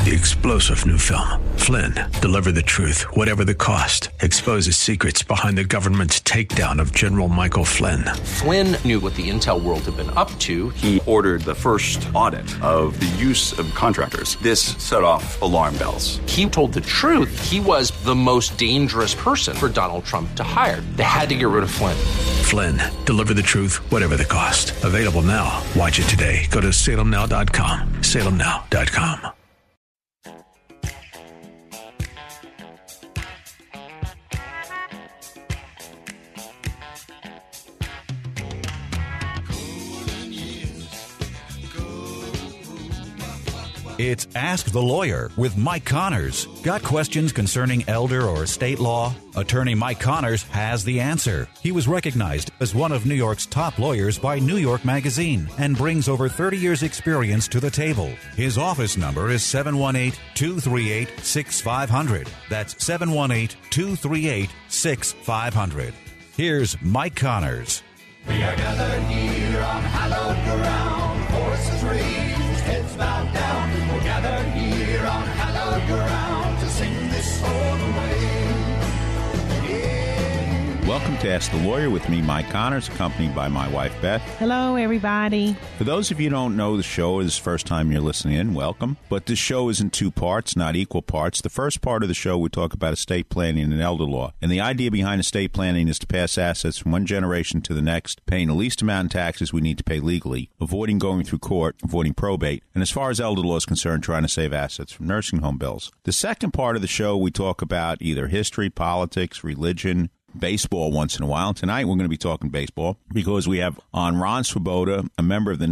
The explosive new film, Flynn, deliver the truth, whatever the cost, exposes secrets behind the government's takedown of General Michael Flynn. Flynn knew what the intel world had been up to. He ordered the first audit of the use of contractors. This set off alarm bells. He told the truth. He was the most dangerous person for Donald Trump to hire. They had to get rid of Flynn. Flynn, deliver the truth, whatever the cost. Available now. Watch it today. Go to salemnow.com. salemnow.com. It's Ask the Lawyer with Mike Connors. Got questions concerning elder or estate law? Attorney Mike Connors has the answer. He was recognized as one of New York's top lawyers by New York Magazine and brings over 30 years' experience to the table. His office number is 718-238-6500. That's 718-238-6500. Here's Mike Connors. We are gathered here on hallowed ground, horses raised, heads bowed down. We're gathered here on hallowed ground to sing this song away. Welcome to Ask the Lawyer with me, Mike Connors, accompanied by my wife, Beth. Hello, everybody. For those of you who don't know the show, this is the first time you're listening in, welcome. But this show is in two parts, not equal parts. The first part of the show, we talk about estate planning and elder law. And the idea behind estate planning is to pass assets from one generation to the next, paying the least amount in taxes we need to pay legally, avoiding going through court, avoiding probate, and as far as elder law is concerned, trying to save assets from nursing home bills. The second part of the show, we talk about either history, politics, religion, baseball once in a while. Tonight we're going to be talking baseball because we have on Ron Swoboda, a member of the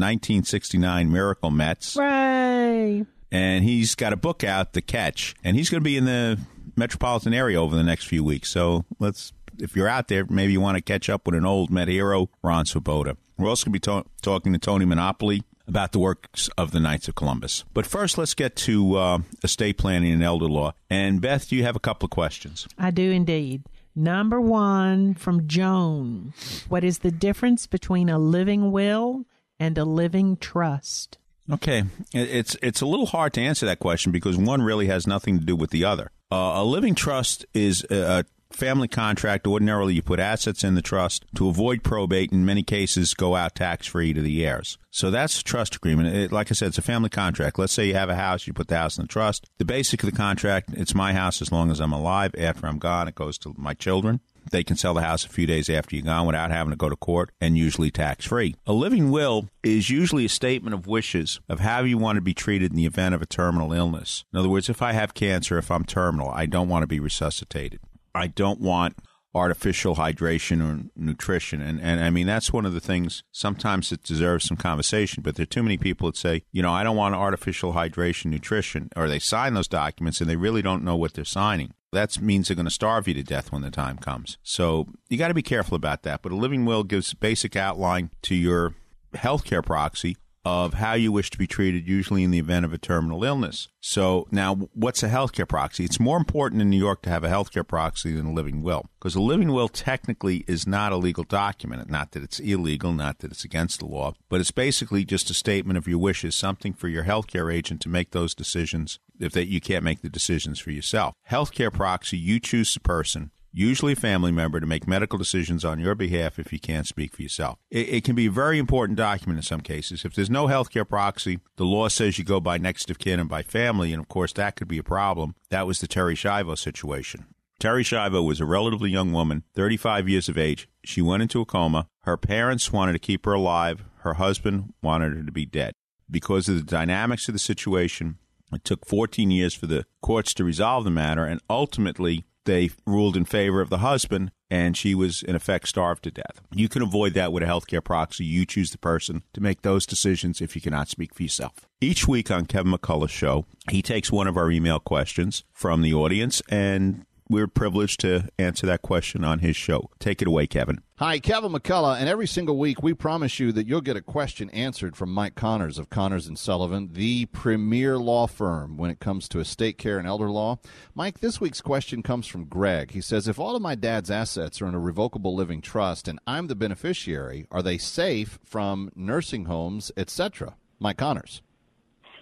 1969 Miracle Mets. Hooray! And he's got a book out, The Catch, and he's going to be in the metropolitan area over the next few weeks. So if you're out there, maybe you want to catch up with an old Met hero, Ron Swoboda. We're also going to be talking to Tony Monopoly about the works of the Knights of Columbus. But first, let's get to estate planning and elder law. And Beth, do you have a couple of questions? I do indeed. Number one from Joan. What is the difference between a living will and a living trust? Okay. It's a little hard to answer that question because one really has nothing to do with the other. A living trust is a family contract. Ordinarily, you put assets in the trust to avoid probate. In many cases, go out tax-free to the heirs. So that's a trust agreement. Like I said, it's a family contract. Let's say you have a house, you put the house in the trust. The basic of the contract, it's my house as long as I'm alive. After I'm gone, it goes to my children. They can sell the house a few days after you're gone without having to go to court, and usually tax-free. A living will is usually a statement of wishes of how you want to be treated in the event of a terminal illness. In other words, if I have cancer, if I'm terminal, I don't want to be resuscitated. I don't want artificial hydration or nutrition. And I mean, that's one of the things, sometimes it deserves some conversation, but there are too many people that say, I don't want artificial hydration, nutrition, or they sign those documents and they really don't know what they're signing. That means they're going to starve you to death when the time comes. So you got to be careful about that. But a living will gives a basic outline to your healthcare proxy of how you wish to be treated, usually in the event of a terminal illness. So now, what's a healthcare proxy? It's more important in New York to have a healthcare proxy than a living will, because a living will technically is not a legal document. Not that it's illegal, not that it's against the law, but it's basically just a statement of your wishes, something for your healthcare agent to make those decisions if you can't make the decisions for yourself. Healthcare proxy, you choose the person, usually a family member, to make medical decisions on your behalf if you can't speak for yourself. It can be a very important document in some cases. If there's no healthcare proxy, the law says you go by next of kin and by family, and of course that could be a problem. That was the Terri Schiavo situation. Terri Schiavo was a relatively young woman, 35 years of age. She went into a coma. Her parents wanted to keep her alive. Her husband wanted her to be dead. Because of the dynamics of the situation, it took 14 years for the courts to resolve the matter, and ultimately they ruled in favor of the husband, and she was, in effect, starved to death. You can avoid that with a healthcare proxy. You choose the person to make those decisions if you cannot speak for yourself. Each week on Kevin McCullough's show, he takes one of our email questions from the audience, and we're privileged to answer that question on his show. Take it away, Kevin. Hi, Kevin McCullough, and every single week we promise you that you'll get a question answered from Mike Connors of Connors & Sullivan, the premier law firm when it comes to estate care and elder law. Mike, this week's question comes from Greg. He says, if all of my dad's assets are in a revocable living trust and I'm the beneficiary, are they safe from nursing homes, etc.? Mike Connors.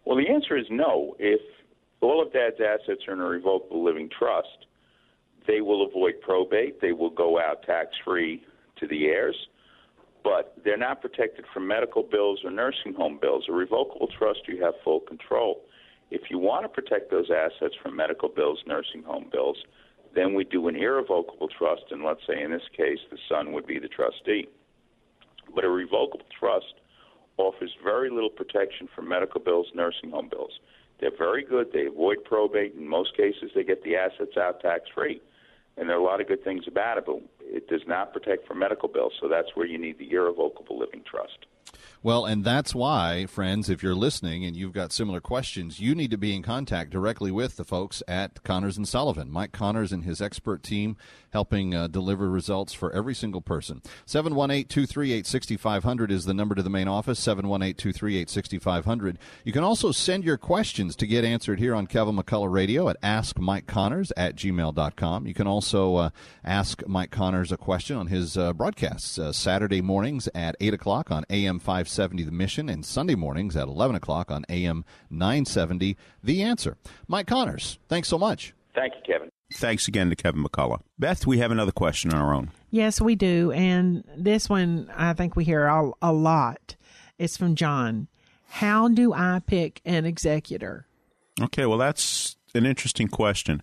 Well, the answer is no. If all of Dad's assets are in a revocable living trust, they will avoid probate. They will go out tax-free to the heirs, but they're not protected from medical bills or nursing home bills. A revocable trust, you have full control. If you want to protect those assets from medical bills, nursing home bills, then we do an irrevocable trust, and let's say in this case the son would be the trustee. But a revocable trust offers very little protection from medical bills, nursing home bills. They're very good. They avoid probate. In most cases, they get the assets out tax-free. And there are a lot of good things about it, but it does not protect from medical bills, so that's where you need the irrevocable living trust. Well, and that's why, friends, if you're listening and you've got similar questions, you need to be in contact directly with the folks at Connors and Sullivan. Mike Connors and his expert team helping deliver results for every single person. 718-238-6500 is the number to the main office, 718-238-6500. You can also send your questions to get answered here on Kevin McCullough Radio at askmikeconnors@gmail.com. You can also ask Mike Connors a question on his broadcasts Saturday mornings at 8 o'clock on AM 570 The Mission, and Sunday mornings at 11 o'clock on AM 970 The Answer. Mike Connors, thanks so much. Thank you, Kevin. Thanks again to Kevin McCullough. Beth, we have another question on our own. Yes, we do. And this one I think we hear a lot. It's from John. How do I pick an executor? Okay, well, that's an interesting question.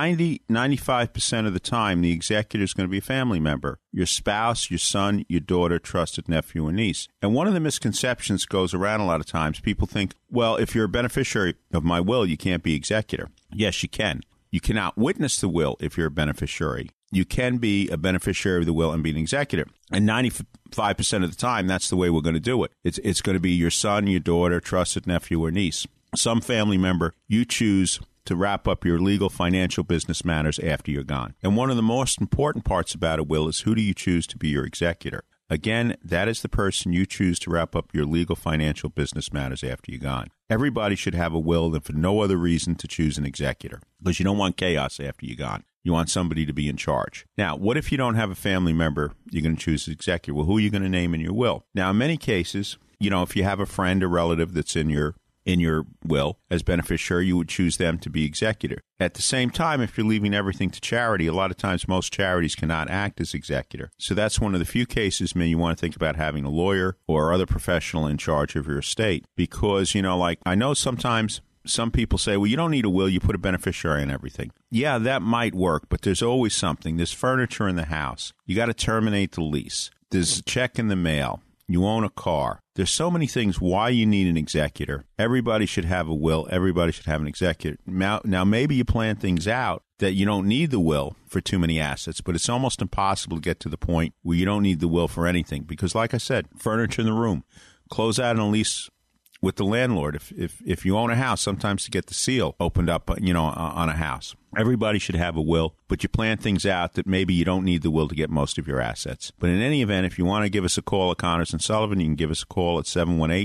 95% of the time, the executor is going to be a family member, your spouse, your son, your daughter, trusted nephew, or niece. And one of the misconceptions goes around a lot of times. People think, well, if you're a beneficiary of my will, you can't be executor. Yes, you can. You cannot witness the will if you're a beneficiary. You can be a beneficiary of the will and be an executor. And 95% of the time, that's the way we're going to do it. It's going to be your son, your daughter, trusted nephew, or niece. Some family member you choose to wrap up your legal, financial, business matters after you're gone. And one of the most important parts about a will is who do you choose to be your executor? Again, that is the person you choose to wrap up your legal, financial, business matters after you're gone. Everybody should have a will and for no other reason to choose an executor, because you don't want chaos after you're gone. You want somebody to be in charge. Now, what if you don't have a family member you're going to choose as executor? Well, who are you going to name in your will? Now, in many cases, if you have a friend or relative that's in your will as beneficiary, you would choose them to be executor. At the same time, if you're leaving everything to charity, a lot of times most charities cannot act as executor. So that's one of the few cases, you want to think about having a lawyer or other professional in charge of your estate. Because, I know sometimes some people say, well, you don't need a will, you put a beneficiary in everything. Yeah, that might work, but there's always something. There's furniture in the house. You got to terminate the lease. There's a check in the mail. You own a car. There's so many things why you need an executor. Everybody should have a will. Everybody should have an executor. Now, maybe you plan things out that you don't need the will for too many assets, but it's almost impossible to get to the point where you don't need the will for anything. Because like I said, furniture in the room, close out on a lease with the landlord. If you own a house, sometimes to get the seal opened up, on a house. Everybody should have a will, but you plan things out that maybe you don't need the will to get most of your assets. But in any event, if you want to give us a call at Connors & Sullivan, you can give us a call at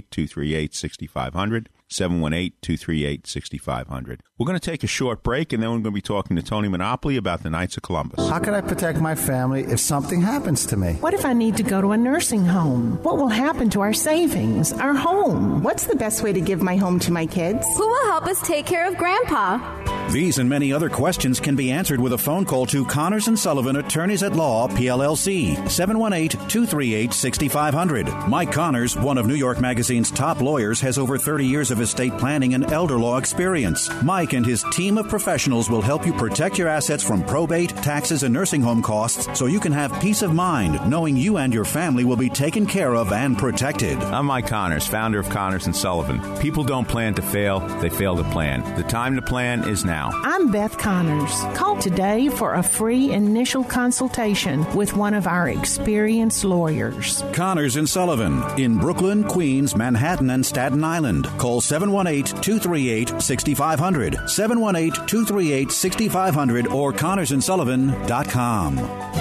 718-238-6500, 718-238-6500. We're going to take a short break, and then we're going to be talking to Tony Monopoly about the Knights of Columbus. How can I protect my family if something happens to me? What if I need to go to a nursing home? What will happen to our savings, our home? What's the best way to give my home to my kids? Who will help us take care of Grandpa? These and many other questions can be answered with a phone call to Connors & Sullivan, Attorneys at Law, PLLC, 718-238-6500. Mike Connors, one of New York Magazine's top lawyers, has over 30 years of estate planning and elder law experience. Mike and his team of professionals will help you protect your assets from probate, taxes, and nursing home costs so you can have peace of mind knowing you and your family will be taken care of and protected. I'm Mike Connors, founder of Connors & Sullivan. People don't plan to fail, they fail to plan. The time to plan is now. I'm Beth Connors. Call today for a free initial consultation with one of our experienced lawyers. Connors & Sullivan in Brooklyn, Queens, Manhattan, and Staten Island. Call 718-238-6500, 718-238-6500, or ConnorsandSullivan.com.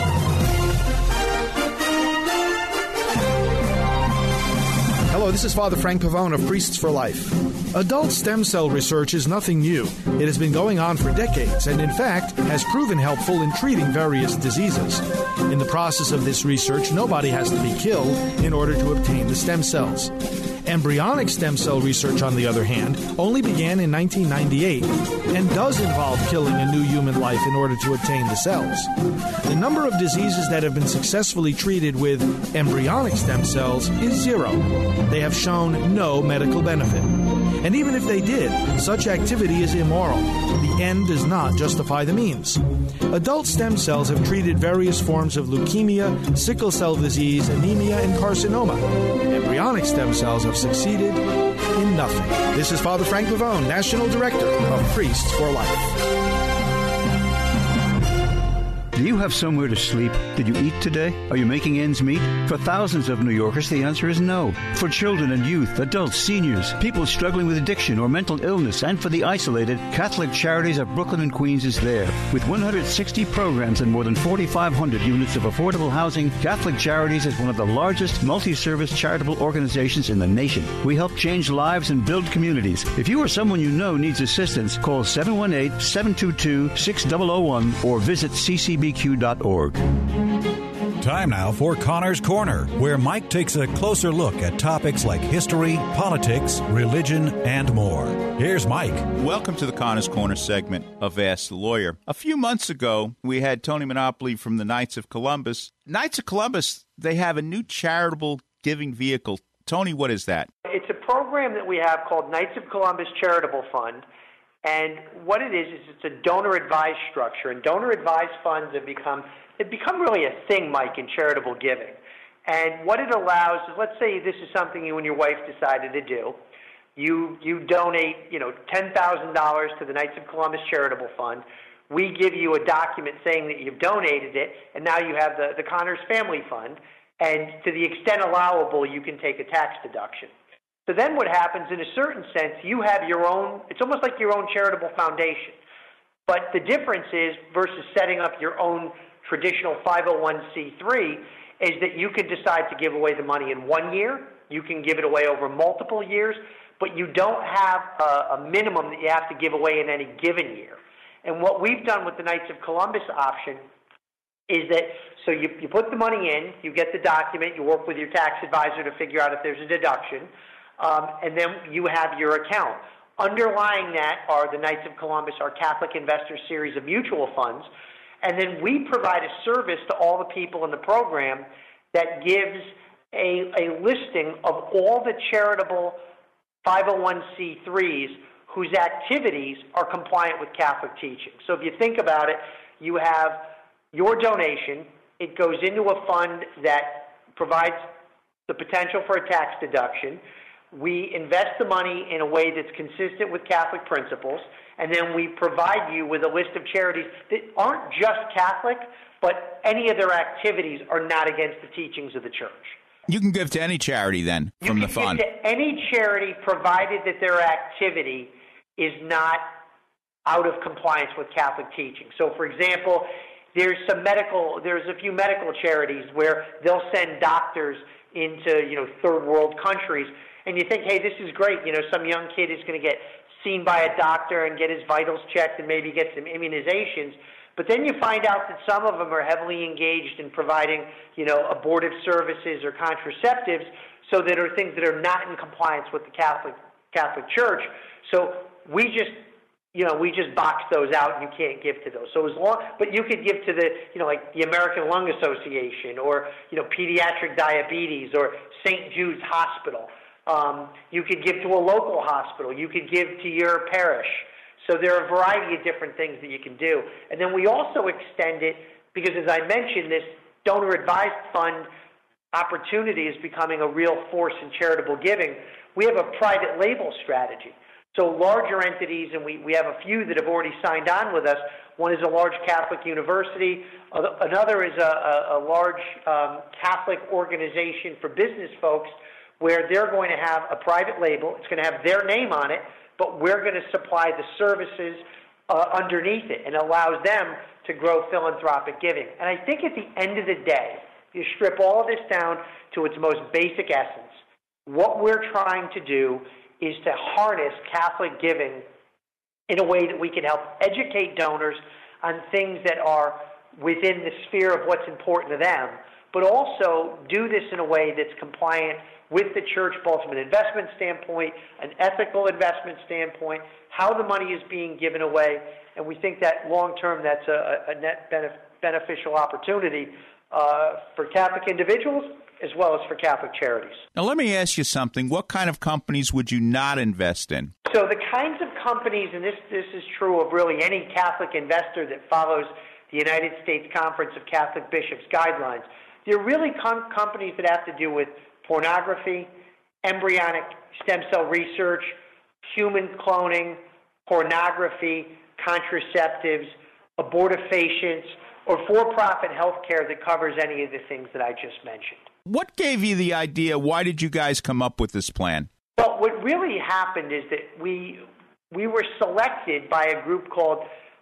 Hello, this is Father Frank Pavone of Priests for Life. Adult stem cell research is nothing new. It has been going on for decades and, in fact, has proven helpful in treating various diseases. In the process of this research, nobody has to be killed in order to obtain the stem cells. Embryonic stem cell research, on the other hand, only began in 1998 and does involve killing a new human life in order to obtain the cells. The number of diseases that have been successfully treated with embryonic stem cells is 0. They have shown no medical benefit. And even if they did, such activity is immoral. The end does not justify the means. Adult stem cells have treated various forms of leukemia, sickle cell disease, anemia, and carcinoma. Embryonic stem cells have succeeded in nothing. This is Father Frank Pavone, National Director of Priests for Life. Do you have somewhere to sleep? Did you eat today? Are you making ends meet? For thousands of New Yorkers, the answer is no. For children and youth, adults, seniors, people struggling with addiction or mental illness, and for the isolated, Catholic Charities of Brooklyn and Queens is there. With 160 programs and more than 4,500 units of affordable housing, Catholic Charities is one of the largest multi-service charitable organizations in the nation. We help change lives and build communities. If you or someone you know needs assistance, call 718-722-6001 or visit ccbq.org. Time now for Connor's Corner, where Mike takes a closer look at topics like history, politics, religion, and more. Here's Mike. Welcome to the Connor's Corner segment of Ask the Lawyer. A few months ago, we had Tony Monopoly from the Knights of Columbus. Knights of Columbus, they have a new charitable giving vehicle. Tony, what is that? It's a program that we have called Knights of Columbus Charitable Fund. And what it is it's a donor-advised structure. And donor-advised funds have become really a thing, Mike, in charitable giving. And what it allows is, let's say this is something you and your wife decided to do. You donate, $10,000 to the Knights of Columbus Charitable Fund. We give you a document saying that you've donated it, and now you have the Connors Family Fund. And to the extent allowable, you can take a tax deduction. So then what happens, in a certain sense, you have your own, it's almost like your own charitable foundation. But the difference is, versus setting up your own traditional 501c3, is that you can decide to give away the money in 1 year, you can give it away over multiple years, but you don't have a minimum that you have to give away in any given year. And what we've done with the Knights of Columbus option is that, so you put the money in, you get the document, you work with your tax advisor to figure out if there's a deduction, and then you have your account. Underlying that are the Knights of Columbus, our Catholic Investor series of mutual funds, and then we provide a service to all the people in the program that gives a listing of all the charitable 501c3s whose activities are compliant with Catholic teaching. So if you think about it, you have your donation, it goes into a fund that provides the potential for a tax deduction. We invest the money in a way that's consistent with Catholic principles, and then we provide you with a list of charities that aren't just Catholic, but any of their activities are not against the teachings of the Church. You can give to any charity then from the fund. You can give to any charity provided that their activity is not out of compliance with Catholic teaching. So, for example, there's a few medical charities where they'll send doctors into, third world countries. And you think, hey, this is great. Some young kid is going to get seen by a doctor and get his vitals checked and maybe get some immunizations. But then you find out that some of them are heavily engaged in providing, abortive services or contraceptives, so that are things that are not in compliance with the Catholic Church. So we just box those out, and you can't give to those. So but you could give to the, like the American Lung Association, or pediatric diabetes, or St. Jude's Hospital. You could give to a local hospital. You could give to your parish. So there are a variety of different things that you can do. And then we also extend it, because as I mentioned, this donor-advised fund opportunity is becoming a real force in charitable giving. We have a private label strategy. So larger entities, and we have a few that have already signed on with us. One is a large Catholic university. Another is a large Catholic organization for business folks, where they're going to have a private label. It's going to have their name on it, but we're going to supply the services underneath it, and allows them to grow philanthropic giving. And I think at the end of the day, you strip all of this down to its most basic essence. What we're trying to do is to harness Catholic giving in a way that we can help educate donors on things that are within the sphere of what's important to them, but also do this in a way that's compliant with the church, both from an investment standpoint, an ethical investment standpoint, how the money is being given away, and we think that long-term that's a net beneficial opportunity for Catholic individuals as well as for Catholic charities. Now, let me ask you something. What kind of companies would you not invest in? So the kinds of companies, and this is true of really any Catholic investor that follows the United States Conference of Catholic Bishops guidelines, they're really companies that have to do with pornography, embryonic stem cell research, human cloning, pornography, contraceptives, abortifacients, or for-profit health care that covers any of the things that I just mentioned. What gave you the idea? Why did you guys come up with this plan? Well, what really happened is that we were selected by a group called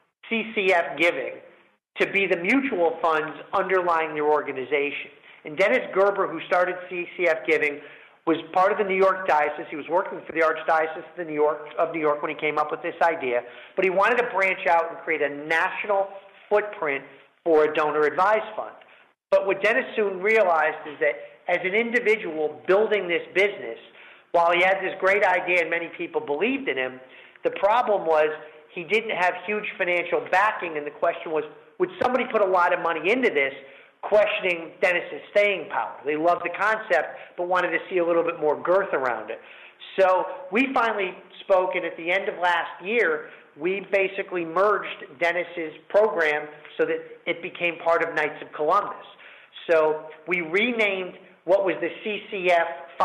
CCF Giving to be the mutual funds underlying their organization. And Dennis Gerber, who started CCF Giving, was part of the New York Diocese. He was working for the Archdiocese of New York when he came up with this idea. But he wanted to branch out and create a national footprint for a donor-advised fund. But what Dennis soon realized is that as an individual building this business, while he had this great idea and many people believed in him, the problem was he didn't have huge financial backing, and the question was, would somebody put a lot of money into this, questioning Dennis's staying power? They loved the concept, but wanted to see a little bit more girth around it. So we finally spoke, and at the end of last year, we basically merged Dennis's program so that it became part of Knights of Columbus. So we renamed what was the CCF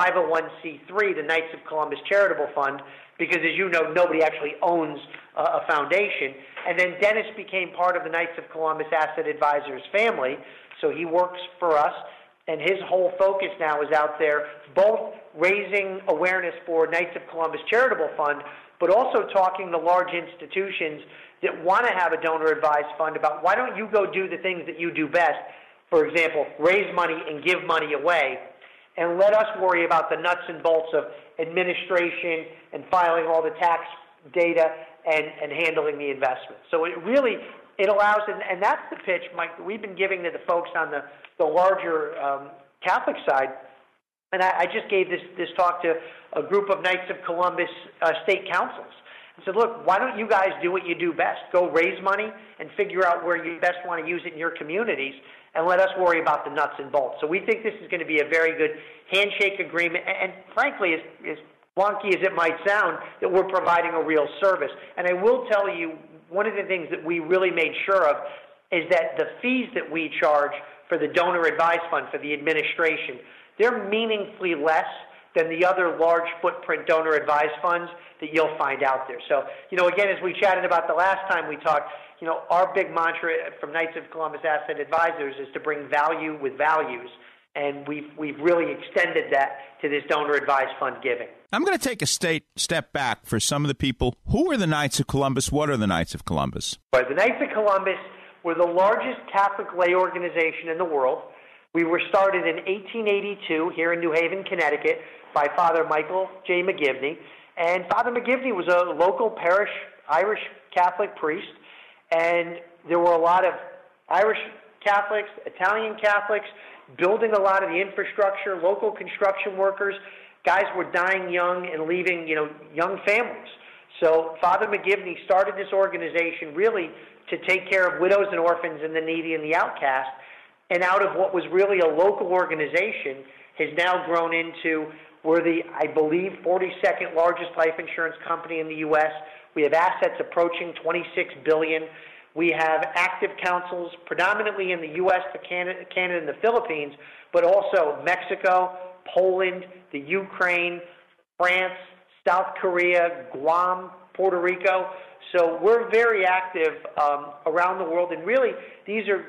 501c3, the Knights of Columbus Charitable Fund, because as you know, nobody actually owns a foundation. And then Dennis became part of the Knights of Columbus Asset Advisors family, so he works for us, and his whole focus now is out there both raising awareness for Knights of Columbus Charitable Fund, but also talking to large institutions that want to have a donor-advised fund about why don't you go do the things that you do best. For example, raise money and give money away, and let us worry about the nuts and bolts of administration and filing all the tax data and handling the investment. So it allows, and that's the pitch, Mike, that we've been giving to the folks on the larger Catholic side. And I just gave this talk to a group of Knights of Columbus state councils. I said, look, why don't you guys do what you do best? Go raise money and figure out where you best want to use it in your communities, and let us worry about the nuts and bolts. So we think this is going to be a very good handshake agreement, and frankly, as wonky as it might sound, that we're providing a real service. And I will tell you, one of the things that we really made sure of is that the fees that we charge for the donor advised fund, for the administration, they're meaningfully less than the other large footprint donor advised funds that you'll find out there. So, again, as we chatted about the last time we talked, our big mantra from Knights of Columbus Asset Advisors is to bring value with values, and we've really extended that to this donor advised fund giving. I'm going to take a step back for some of the people. Who are the Knights of Columbus? What are the Knights of Columbus? Right, the Knights of Columbus were the largest Catholic lay organization in the world. We were started in 1882 here in New Haven, Connecticut, by Father Michael J. McGivney. And Father McGivney was a local parish Irish Catholic priest, and there were a lot of Irish Catholics, Italian Catholics, building a lot of the infrastructure, local construction workers. Guys were dying young and leaving, young families. So Father McGivney started this organization really to take care of widows and orphans and the needy and the outcast. And out of what was really a local organization has now grown into, we're the, I believe, 42nd largest life insurance company in the U.S. We have assets approaching $26 billion. We have active councils predominantly in the U.S., Canada, and the Philippines, but also Mexico, Poland, the Ukraine, France, South Korea, Guam, Puerto Rico. So we're very active around the world, and really these are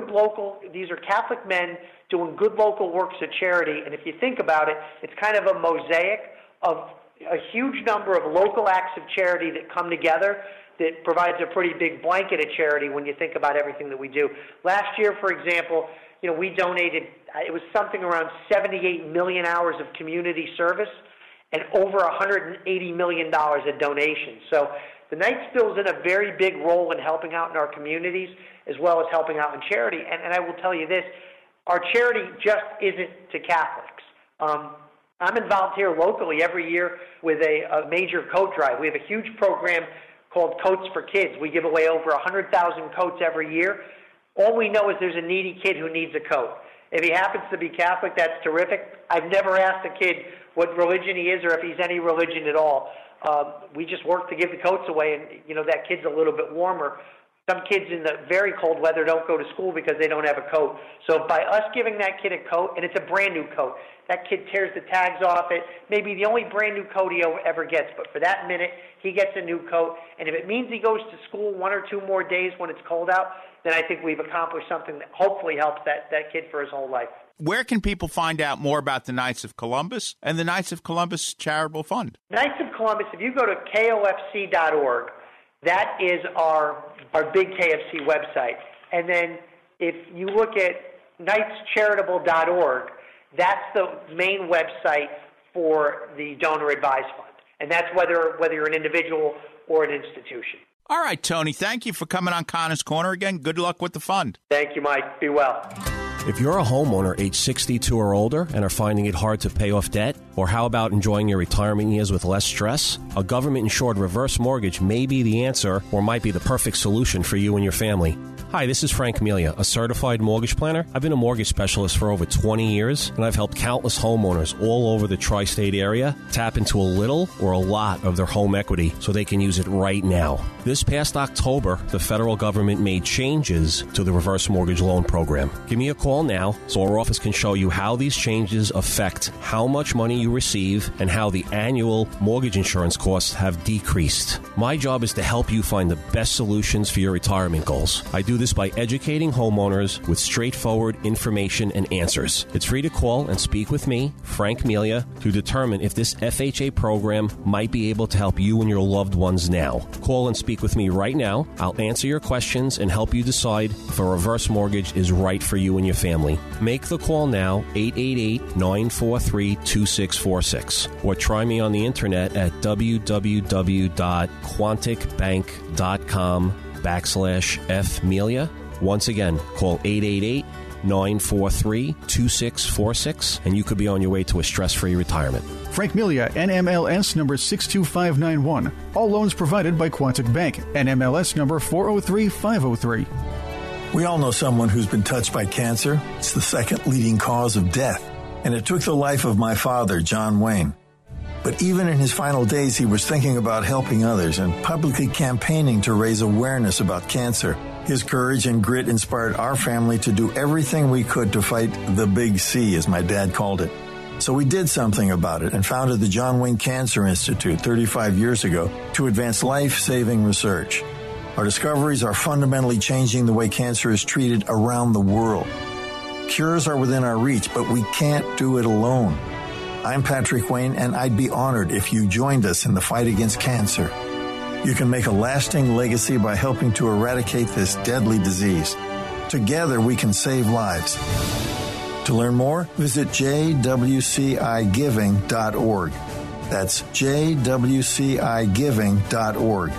Catholic men doing good local works of charity. And if you think about it, it's kind of a mosaic of a huge number of local acts of charity that come together that provides a pretty big blanket of charity when you think about everything that we do. Last year, for example, we donated, it was something around 78 million hours of community service and over $180 million of donations. So the Knights fills in a very big role in helping out in our communities as well as helping out in charity. And I will tell you this, our charity just isn't to Catholics. I'm involved here locally every year with a major coat drive. We have a huge program called Coats for Kids. We give away over 100,000 coats every year. All we know is there's a needy kid who needs a coat. If he happens to be Catholic, that's terrific. I've never asked a kid what religion he is or if he's any religion at all. We just work to give the coats away, and, that kid's a little bit warmer. Some kids in the very cold weather don't go to school because they don't have a coat. So by us giving that kid a coat, and it's a brand new coat, that kid tears the tags off it, maybe the only brand new coat he ever gets. But for that minute, he gets a new coat. And if it means he goes to school 1 or 2 more days when it's cold out, then I think we've accomplished something that hopefully helps that kid for his whole life. Where can people find out more about the Knights of Columbus and the Knights of Columbus Charitable Fund? Knights of Columbus, if you go to kofc.org, that is our big KFC website. And then if you look at knightscharitable.org, that's the main website for the Donor Advised Fund. And that's whether you're an individual or an institution. All right, Tony, thank you for coming on Connor's Corner again. Good luck with the fund. Thank you, Mike. Be well. If you're a homeowner age 62 or older and are finding it hard to pay off debt, or how about enjoying your retirement years with less stress? A government-insured reverse mortgage may be the answer or might be the perfect solution for you and your family. Hi, this is Frank Melia, a certified mortgage planner. I've been a mortgage specialist for over 20 years, and I've helped countless homeowners all over the tri-state area tap into a little or a lot of their home equity so they can use it right now. This past October, the federal government made changes to the reverse mortgage loan program. Give me a call now so our office can show you how these changes affect how much money you receive and how the annual mortgage insurance costs have decreased. My job is to help you find the best solutions for your retirement goals. I do this by educating homeowners with straightforward information and answers. It's free to call and speak with me, Frank Melia, to determine if this FHA program might be able to help you and your loved ones now. Call and speak with me right now. I'll answer your questions and help you decide if a reverse mortgage is right for you and your family. Make the call now, 888-943-2646, or try me on the internet at www.quanticbank.com/FMelia. Once again, call 888-943-2646, and you could be on your way to a stress-free retirement. Frank Melia, NMLS number 62591. All loans provided by Quantic Bank, NMLS number 403503. We all know someone who's been touched by cancer. It's the second leading cause of death, and it took the life of my father, John Wayne. But even in his final days, he was thinking about helping others and publicly campaigning to raise awareness about cancer. His courage and grit inspired our family to do everything we could to fight the big C, as my dad called it. So we did something about it and founded the John Wayne Cancer Institute 35 years ago to advance life-saving research. Our discoveries are fundamentally changing the way cancer is treated around the world. Cures are within our reach, but we can't do it alone. I'm Patrick Wayne, and I'd be honored if you joined us in the fight against cancer. You can make a lasting legacy by helping to eradicate this deadly disease. Together, we can save lives. To learn more, visit jwcigiving.org. That's jwcigiving.org.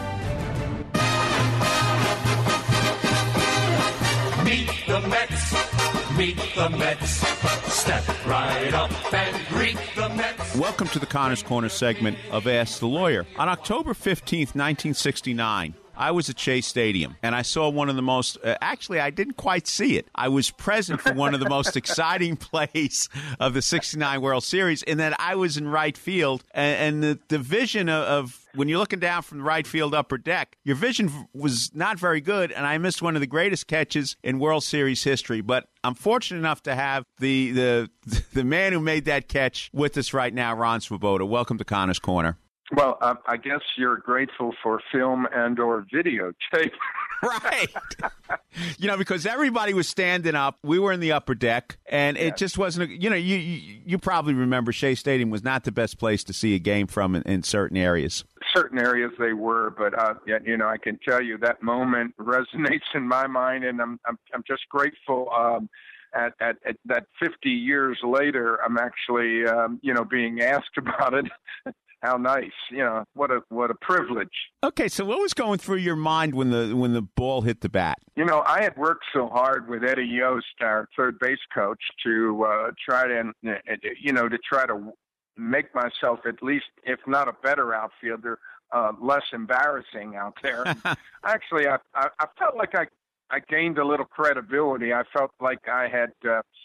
Meet the Mets. Step right up and greet the Mets. Welcome to the Connor's Corner segment of Ask the Lawyer. On October 15th, 1969, I was at Shea Stadium, and I saw one of the most, actually, I didn't quite see it. I was present for one of the most exciting plays of the 69 World Series, in that I was in right field, and the vision of when you're looking down from the right field upper deck, your vision was not very good, and I missed one of the greatest catches in World Series history. But I'm fortunate enough to have the man who made that catch with us right now, Ron Swoboda. Welcome to Connor's Corner. Well, I guess you're grateful for film and or videotape. Right. Because everybody was standing up. We were in the upper deck, and it just wasn't, you probably remember Shea Stadium was not the best place to see a game from in certain areas. Certain areas they were, but, I can tell you that moment resonates in my mind, and I'm just grateful at that 50 years later, I'm actually, being asked about it. How nice, what a privilege. Okay, so what was going through your mind when the ball hit the bat? I had worked so hard with Eddie Yost, our third base coach, to try to make myself at least, if not a better outfielder, less embarrassing out there. Actually, I felt like I gained a little credibility. I felt like I had,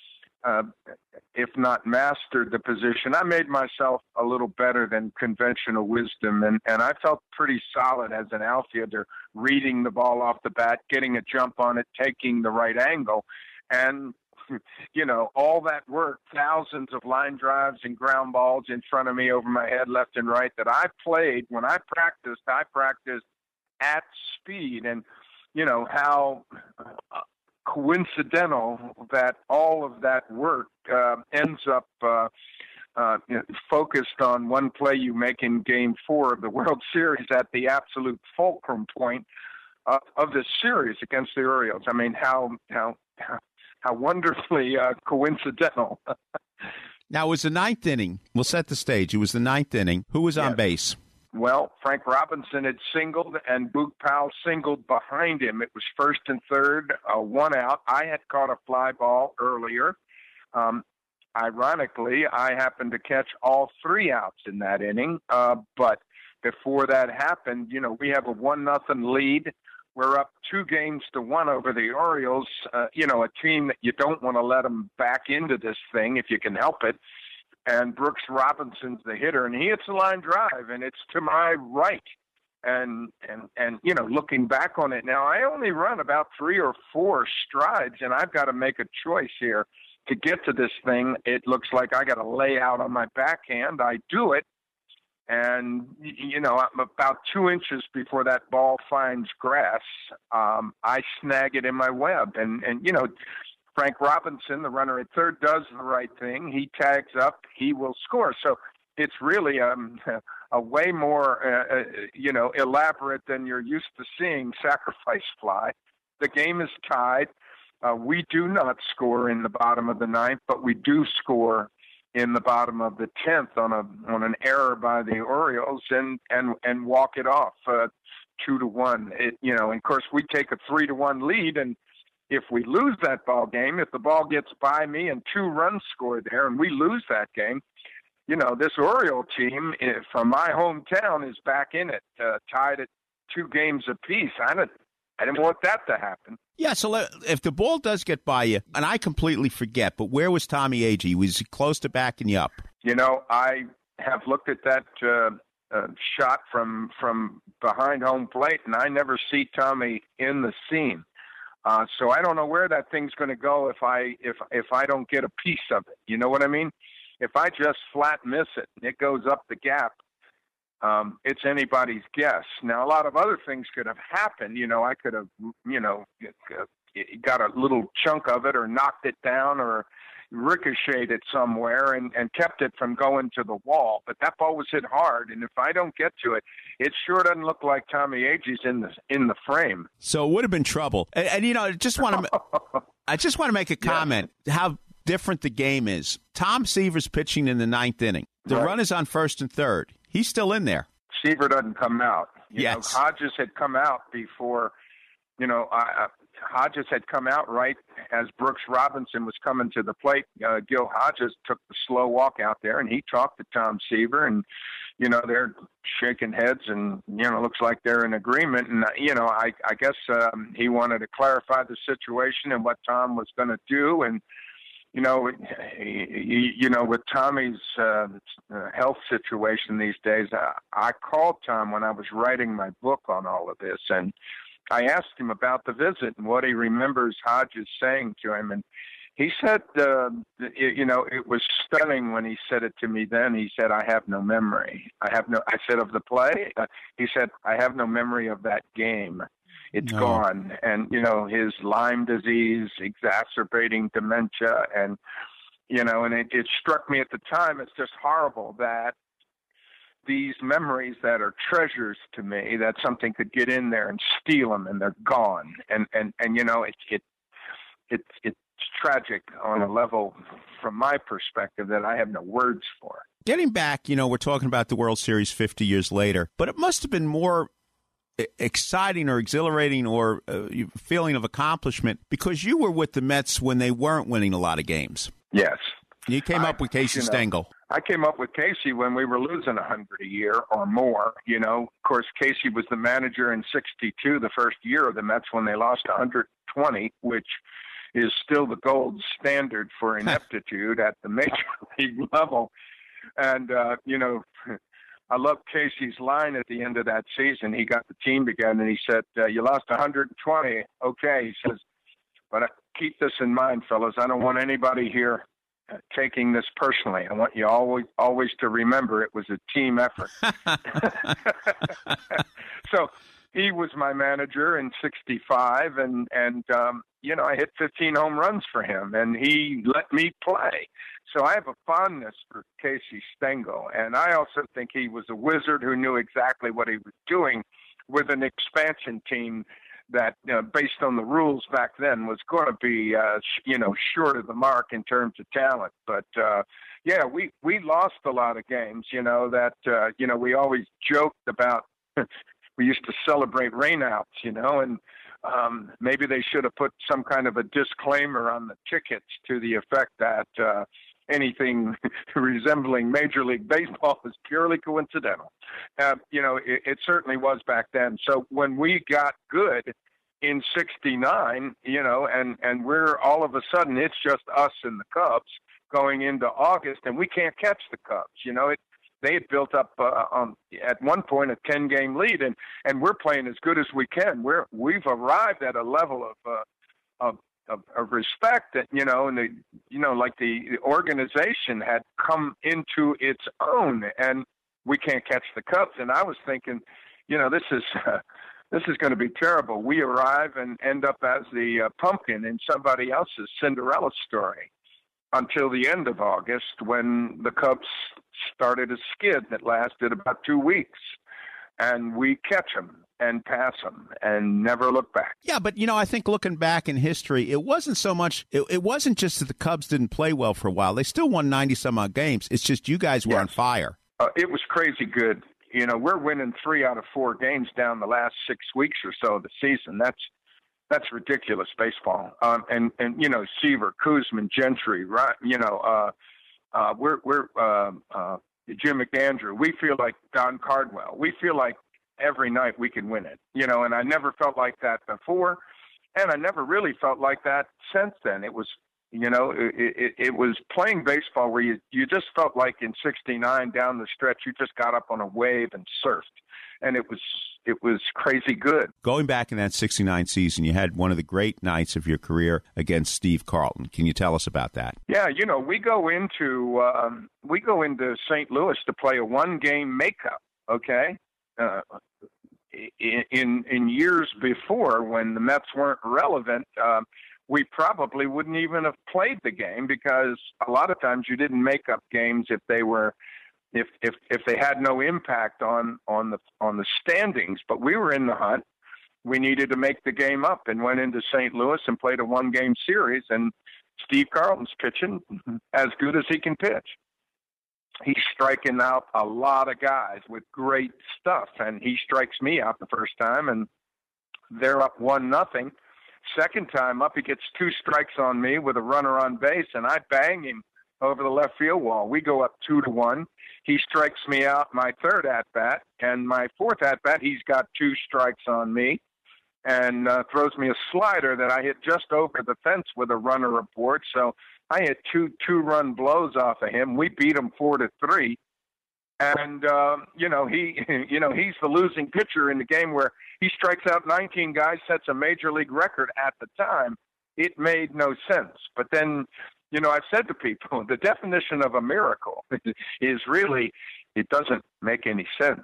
if not mastered the position, I made myself a little better than conventional wisdom. And I felt pretty solid as an outfielder, reading the ball off the bat, getting a jump on it, taking the right angle. And, you know, all that work, thousands of line drives and ground balls in front of me over my head, left and right, that I played when I practiced at speed. And, you know, how coincidental that all of that work ends up focused on one play you make in Game 4 of the World Series at the absolute fulcrum point of this series against the Orioles. I mean, how wonderfully coincidental. Now, it was the ninth inning. We'll set the stage. It was the ninth inning. Who was on base? Well, Frank Robinson had singled, and Boog Powell singled behind him. It was first and third, one out. I had caught a fly ball earlier. Ironically, I happened to catch all 3 outs in that inning. But before that happened, you know, we have a 1-0 lead. We're up 2-1 over the Orioles, you know, a team that you don't want to let them back into this thing if you can help it. And Brooks Robinson's the hitter, and he hits a line drive, and it's to my right. And you know, looking back on it now, I only run about 3 or 4 strides, and I've got to make a choice here to get to this thing. It looks like I got to lay out on my backhand. I do it. And, you know, I'm about 2 inches before that ball finds grass. I snag it in my web. And you know, Frank Robinson, the runner at third, does the right thing. He tags up. He will score. So it's really a way more, you know, elaborate than you're used to seeing sacrifice fly. The game is tied. We do not score in the bottom of the ninth, but we do score in the bottom of the 10th on an error by the Orioles and walk it off 2-1. You know, and of course we take a 3-1 lead, and if we lose that ball game, if the ball gets by me and 2 runs scored there, and we lose that game, you know, this Oriole team from my hometown is back in it, tied at 2 games apiece. I didn't want that to happen. Yeah, so if the ball does get by you, and I completely forget, but where was Tommy Agee? Was he close to backing you up? You know, I have looked at that shot from behind home plate, and I never see Tommy in the scene. So I don't know where that thing's going to go if I don't get a piece of it. You know what I mean? If I just flat miss it and it goes up the gap, it's anybody's guess. Now, a lot of other things could have happened. You know, I could have, you know, got a little chunk of it or knocked it down or ricocheted it somewhere and kept it from going to the wall. But that ball was hit hard, and if I don't get to it, it sure doesn't look like Tommy Agee's in the frame. So it would have been trouble. And you know, I just want to make a comment how different the game is. Tom Seaver's pitching in the ninth inning. The run is on first and third. He's still in there. Seaver doesn't come out. You know, yes. Hodges had come out before, you know, Hodges had come out right as Brooks Robinson was coming to the plate. Gil Hodges took the slow walk out there, and he talked to Tom Seaver, and, you know, they're shaking heads, and, you know, looks like they're in agreement. And, you know, I guess he wanted to clarify the situation and what Tom was going to do. And, you know, with Tommy's health situation these days, I called Tom when I was writing my book on all of this, and I asked him about the visit and what he remembers Hodges saying to him. And he said, you know, it was stunning when he said it to me then. He said, I have no memory. I said, of the play? He said, I have no memory of that game. It's gone. And, you know, his Lyme disease, exacerbating dementia. And, you know, and it struck me at the time, it's just horrible that these memories that are treasures to me, that something could get in there and steal them, and they're gone. And you know, it's tragic on a level from my perspective that I have no words for. Getting back, you know, we're talking about the World Series 50 years later, but it must have been more exciting or exhilarating or feeling of accomplishment because you were with the Mets when they weren't winning a lot of games. Yes. You came up with Casey Stengel. I came up with Casey when we were losing 100 a year or more. Of course, Casey was the manager in '62, the first year of the Mets, when they lost 120, which is still the gold standard for ineptitude at the major league level. And, I love Casey's line at the end of that season. He got the team together and he said, you lost 120. Okay. He says, but keep this in mind, fellas. I don't want anybody here taking this personally. I want you always to remember it was a team effort. So he was my manager in '65, and I hit 15 home runs for him, and he let me play. So I have a fondness for Casey Stengel, and I also think he was a wizard who knew exactly what he was doing with an expansion team that, based on the rules back then, was going to be, short of the mark in terms of talent. But, we lost a lot of games, we always joked about. We used to celebrate rainouts, and maybe they should have put some kind of a disclaimer on the tickets to the effect that anything resembling Major League Baseball is purely coincidental. It certainly was back then. So when we got good in '69, and we're all of a sudden, it's just us and the Cubs going into August, and we can't catch the Cubs. They had built up at one point a 10-game lead, and we're playing as good as we can. We've arrived at a level of respect that the organization had come into its own, and we can't catch the Cubs. And I was thinking, this is going to be terrible. We arrive and end up as the pumpkin in somebody else's Cinderella story until the end of August, when the Cubs started a skid that lasted about 2 weeks, and we catch them and pass them and never look back. Yeah, but, I think looking back in history, it wasn't so much, it wasn't just that the Cubs didn't play well for a while. They still won 90-some-odd games. It's just you guys were on fire. It was crazy good. We're winning 3 out of 4 games down the last 6 weeks or so of the season. That's ridiculous baseball. And Seaver, Koosman, Gentry, right? We're Jim McAndrew. We feel like Don Cardwell. We feel like every night we can win it, and I never felt like that before, and I never really felt like that since then. It was, it was playing baseball where you just felt like in '69 down the stretch, you just got up on a wave and surfed, and it was crazy good. Going back in that '69 season, you had one of the great nights of your career against Steve Carlton. Can you tell us about that? Yeah, we go into St. Louis to play a 1-game makeup. Okay. In years before, when the Mets weren't relevant, we probably wouldn't even have played the game, because a lot of times you didn't make up games if they were, if they had no impact on the standings. But we were in the hunt. We needed to make the game up, and went into St. Louis and played a 1-game series. And Steve Carlton's pitching as good as he can pitch. He's striking out a lot of guys with great stuff, and he strikes me out the first time, and they're up 1-0. Second time up, he gets 2 strikes on me with a runner on base, and I bang him over the left field wall. We go up 2-1. He strikes me out my third at-bat, and my fourth at-bat, he's got 2 strikes on me, and throws me a slider that I hit just over the fence with a runner aboard. So I had 2 2-run blows off of him. We beat him 4-3. And, he's the losing pitcher in the game where he strikes out 19 guys, sets a major league record at the time. It made no sense. But then, I've said to people, the definition of a miracle is really, it doesn't make any sense.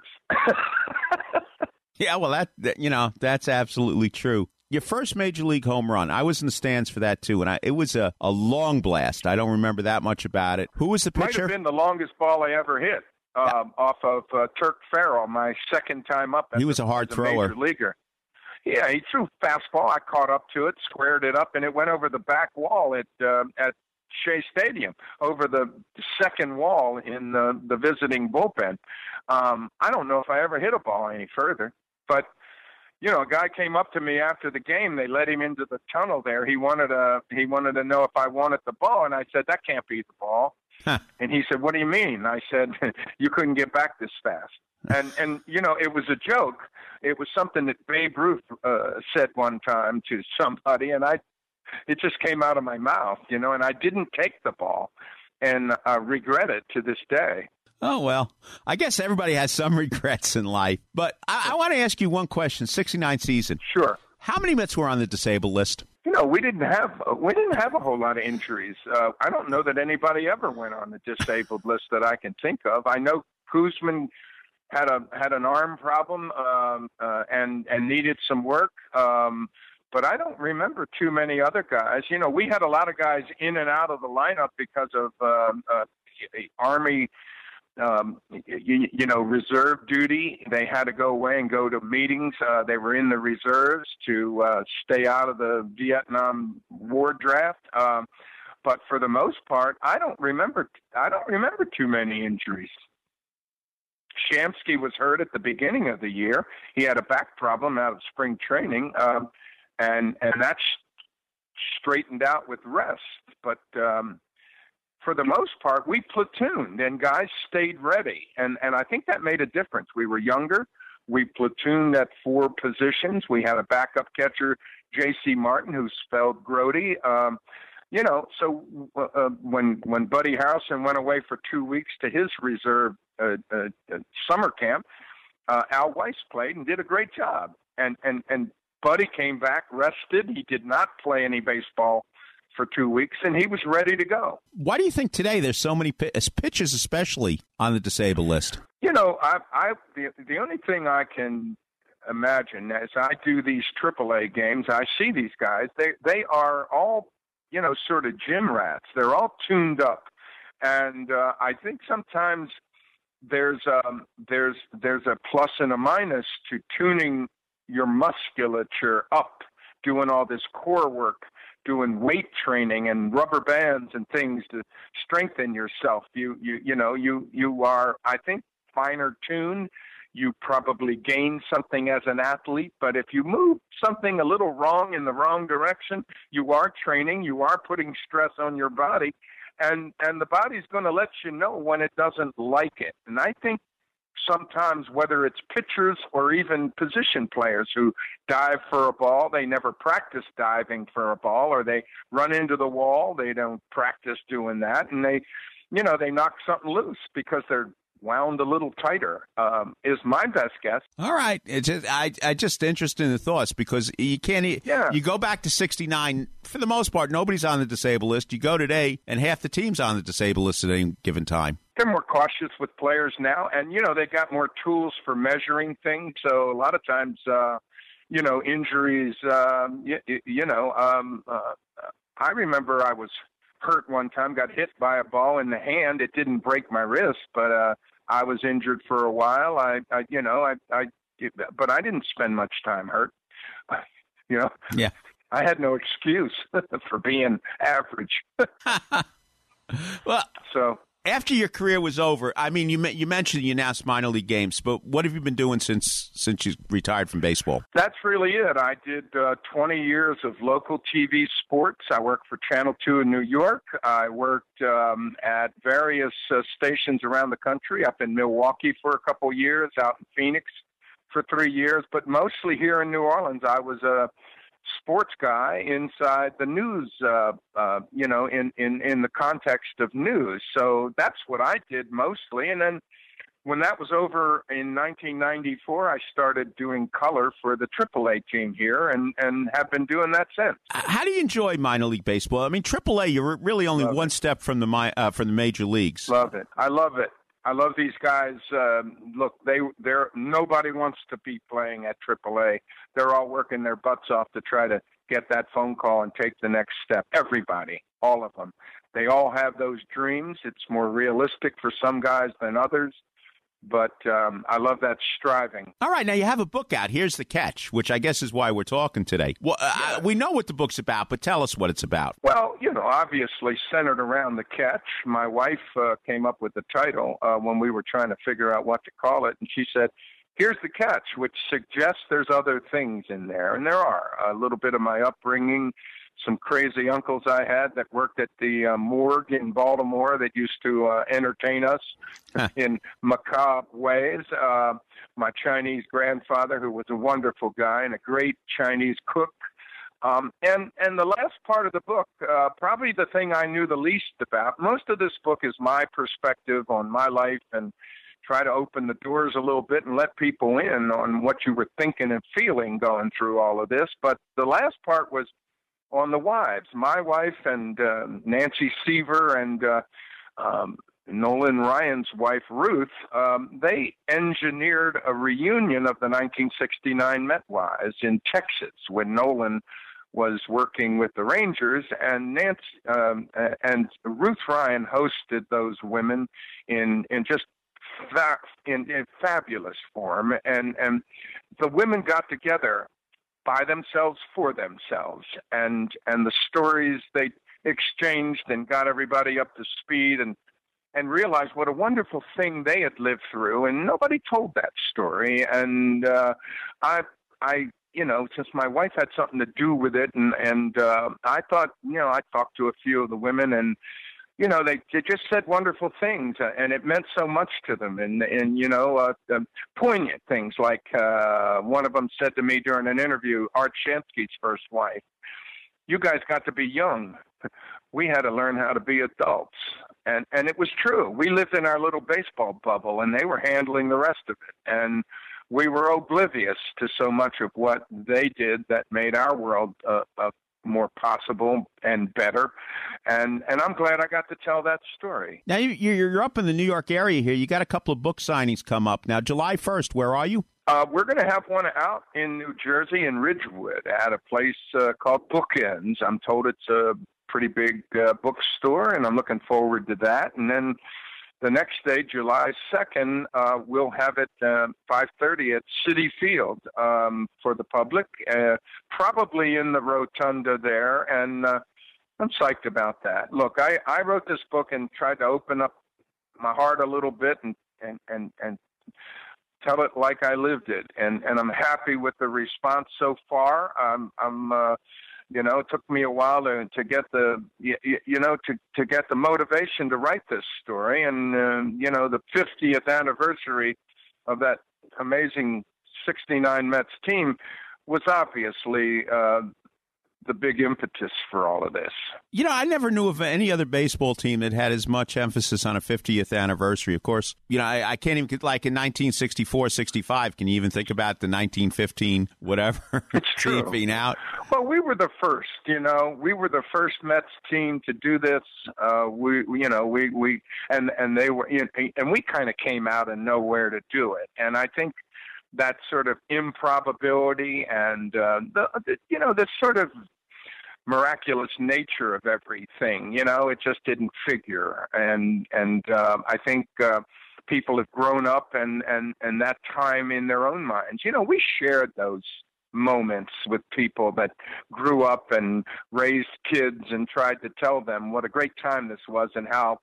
Yeah, well, that's absolutely true. Your first major league home run, I was in the stands for that too, and it was a long blast. I don't remember that much about it. Who was the pitcher? Might have been the longest ball I ever hit, off of Turk Farrell, my second time up. He was a hard thrower. Major leaguer. Yeah, he threw fastball. I caught up to it, squared it up, and it went over the back wall at Shea Stadium, over the second wall in the visiting bullpen. I don't know if I ever hit a ball any further, but a guy came up to me after the game. They let him into the tunnel there. He wanted to know if I wanted the ball, and I said, that can't be the ball. Huh. And he said, what do you mean? I said, you couldn't get back this fast. And it was a joke. It was something that Babe Ruth said one time to somebody, and it just came out of my mouth, and I didn't take the ball, and I regret it to this day. Oh, well, I guess everybody has some regrets in life. But I want to ask you one question. 69 season. Sure. How many Mets were on the disabled list? We didn't have a whole lot of injuries. I don't know that anybody ever went on the disabled list that I can think of. I know Koosman had an arm problem and needed some work, but I don't remember too many other guys. We had a lot of guys in and out of the lineup because of Army. Reserve duty. They had to go away and go to meetings. They were in the reserves to stay out of the Vietnam War draft. But for the most part, I don't remember too many injuries. Shamsky was hurt at the beginning of the year. He had a back problem out of spring training, and that's straightened out with rest. But for the most part, we platooned and guys stayed ready. And I think that made a difference. We were younger. We platooned at 4 positions. We had a backup catcher, J.C. Martin, who spelled Grody. So when Buddy Harrelson went away for 2 weeks to his reserve summer camp, Al Weiss played and did a great job. And Buddy came back rested. He did not play any baseball for 2 weeks, and he was ready to go. Why do you think today there's so many pitchers, especially on the disabled list? The only thing I can imagine as I do these AAA games, I see these guys. They are all, sort of gym rats. They're all tuned up, and I think sometimes there's a plus and a minus to tuning your musculature up, doing all this core work, doing weight training and rubber bands and things to strengthen yourself. You are, I think, finer tuned. You probably gain something as an athlete, but if you move something a little wrong in the wrong direction, you are training, you are putting stress on your body, and the body's going to let you know when it doesn't like it. And I think sometimes, whether it's pitchers or even position players who dive for a ball, they never practice diving for a ball, or they run into the wall, they don't practice doing that, and they knock something loose because they're wound a little tighter, is my best guess. All right. I just interested in the thoughts, because you can't. You go back to 69, for the most part, nobody's on the disabled list. You go today, and half the team's on the disabled list at any given time. They're more cautious with players now, and they got more tools for measuring things. So a lot of times, injuries. I remember I was hurt one time, got hit by a ball in the hand. It didn't break my wrist, but I was injured for a while. But I didn't spend much time hurt. Yeah. I had no excuse for being average. Well, so after your career was over, I mean, you mentioned you announced minor league games, but what have you been doing since you retired from baseball? That's really it. I did 20 years of local TV sports. I worked for Channel 2 in New York. I worked at various stations around the country, up in Milwaukee for a couple years, out in Phoenix for 3 years, but mostly here in New Orleans. I was a sports guy inside the news, in the context of news. So that's what I did mostly. And then when that was over in 1994, I started doing color for the AAA team here, and have been doing that since. How do you enjoy minor league baseball? I mean, AAA, you're really only one step from the major leagues. Love it. I love it. I love these guys. Look, they're nobody wants to be playing at AAA. They're all working their butts off to try to get that phone call and take the next step. Everybody, all of them. They all have those dreams. It's more realistic for some guys than others. But I love that striving. All right, now you have a book out. Here's the catch, which I guess is why we're talking today. Well, we know what the book's about, but tell us what it's about. Well, obviously centered around the catch. My wife came up with the title when we were trying to figure out what to call it, and she said, here's the catch, which suggests there's other things in there, and there are. A little bit of my upbringing, some crazy uncles I had that worked at the morgue in Baltimore that used to entertain us in macabre ways. My Chinese grandfather, who was a wonderful guy and a great Chinese cook. And the last part of the book, probably the thing I knew the least about. Most of this book is my perspective on my life and try to open the doors a little bit and let people in on what you were thinking and feeling going through all of this. But the last part was on the wives. My wife and Nancy Seaver and Nolan Ryan's wife, Ruth, they engineered a reunion of the 1969 Met wives in Texas when Nolan was working with the Rangers, and and Ruth Ryan hosted those women in just in fabulous form, and the women got together by themselves for themselves, and the stories they exchanged and got everybody up to speed and realized what a wonderful thing they had lived through, and nobody told that story. And I since my wife had something to do with it, and I thought, I talked to a few of the women, and they just said wonderful things, and it meant so much to them, and poignant things like one of them said to me during an interview, Art Shansky's first wife, "You guys got to be young. We had to learn how to be adults." And it was true. We lived in our little baseball bubble, and they were handling the rest of it. And we were oblivious to so much of what they did that made our world more possible and better. And I'm glad I got to tell that story. Now, you're up in the New York area here. You got a couple of book signings come up. Now, July 1st, where are you? We're going to have one out in New Jersey in Ridgewood at a place called Bookends. I'm told it's a pretty big bookstore, and I'm looking forward to that. And then the next day, July 2nd, we'll have it 5:30 at Citi Field for the public, probably in the rotunda there, and I'm psyched about that. Look, I wrote this book and tried to open up my heart a little bit and tell it like I lived it, and I'm happy with the response so far. It took me a while to get the to get the motivation to write this story, and the 50th anniversary of that amazing '69 Mets team was obviously the big impetus for all of this. I never knew of any other baseball team that had as much emphasis on a 50th anniversary. Of course, I can't even, like in 1964, 65, can you even think about the 1915, whatever, team being out? Well, we were the first, we were the first Mets team to do this. And they were, and we kind of came out of nowhere to do it. And I think that sort of improbability and this sort of miraculous nature of everything, it just didn't figure. And I think people have grown up and that time in their own minds. We shared those moments with people that grew up and raised kids and tried to tell them what a great time this was and how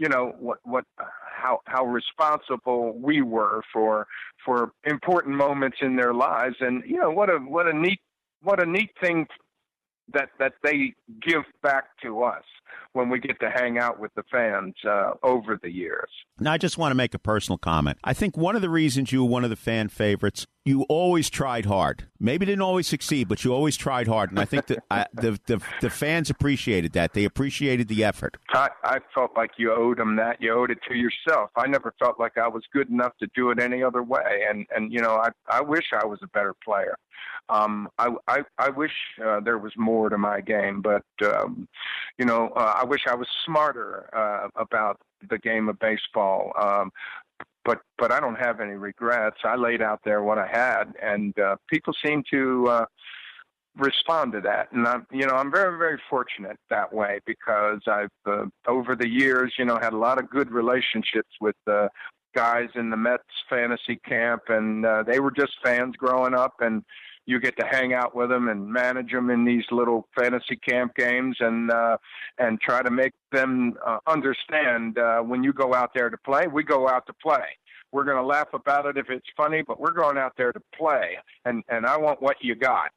how responsible we were for important moments in their lives, and what a neat thing that they give back to us when we get to hang out with the fans over the years. Now, I just want to make a personal comment. I think one of the reasons you were one of the fan favorites, you always tried hard. Maybe didn't always succeed, but you always tried hard, and I think that the fans appreciated that. They appreciated the effort. I felt like you owed them that. You owed it to yourself. I never felt like I was good enough to do it any other way, and I wish I was a better player. I wish there was more to my game, but I wish I was smarter about the game of baseball. But I don't have any regrets. I laid out there what I had, and people seem to respond to that. And I'm very, very fortunate that way because I've over the years, had a lot of good relationships with guys in the Mets fantasy camp, and they were just fans growing up, and you get to hang out with them and manage them in these little fantasy camp games and try to make them understand when you go out there to play, we go out to play. We're going to laugh about it if it's funny, but we're going out there to play, and I want what you got,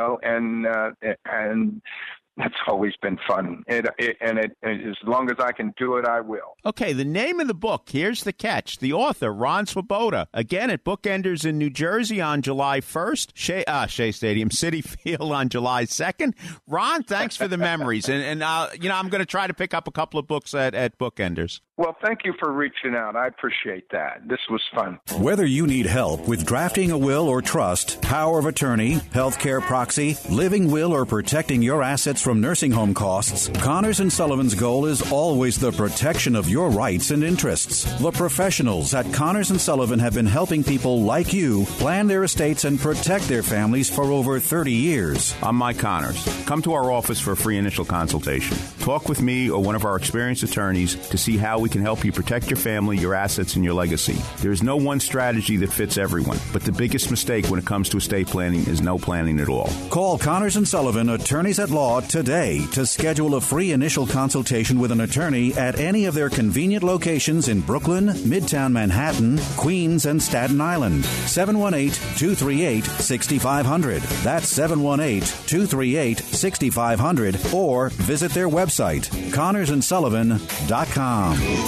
and that's always been fun. And as long as I can do it, I will. Okay, the name of the book, here's the catch. The author, Ron Swoboda, again at Bookenders in New Jersey on July 1st, Shea Stadium, Citi Field on July 2nd. Ron, thanks for the memories. And I'm going to try to pick up a couple of books at Bookenders. Well, thank you for reaching out. I appreciate that. This was fun. Whether you need help with drafting a will or trust, power of attorney, healthcare proxy, living will, or protecting your assets from nursing home costs, Connors & Sullivan's goal is always the protection of your rights and interests. The professionals at Connors & Sullivan have been helping people like you plan their estates and protect their families for over 30 years. I'm Mike Connors. Come to our office for a free initial consultation. Talk with me or one of our experienced attorneys to see how we can help you protect your family, your assets, and your legacy. There is no one strategy that fits everyone, but the biggest mistake when it comes to estate planning is no planning at all. Call Connors & Sullivan, attorneys at law, today to schedule a free initial consultation with an attorney at any of their convenient locations in Brooklyn, Midtown Manhattan, Queens, and Staten Island. 718-238-6500. That's 718-238-6500, or visit their website, ConnorsandSullivan.com.